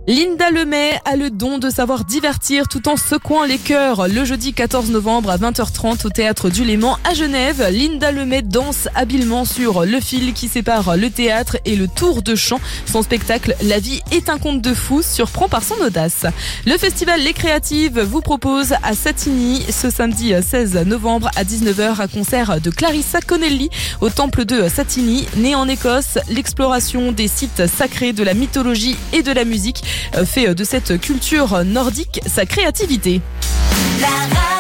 Linda Lemay a le don de savoir divertir tout en secouant les cœurs. Le jeudi 14 novembre à 20h30 au Théâtre du Léman à Genève, Linda Lemay danse habilement sur le fil qui sépare le théâtre et le tour de chant. Son spectacle « La vie est un conte de fou » surprend par son audace. Le festival Les Créatives vous propose à Satigny ce samedi 16 novembre à 19h un concert de Clarissa Connelly au temple de Satigny. Née en Écosse, l'exploration des sites sacrés de la mythologie et de la musique fait de cette culture nordique sa créativité.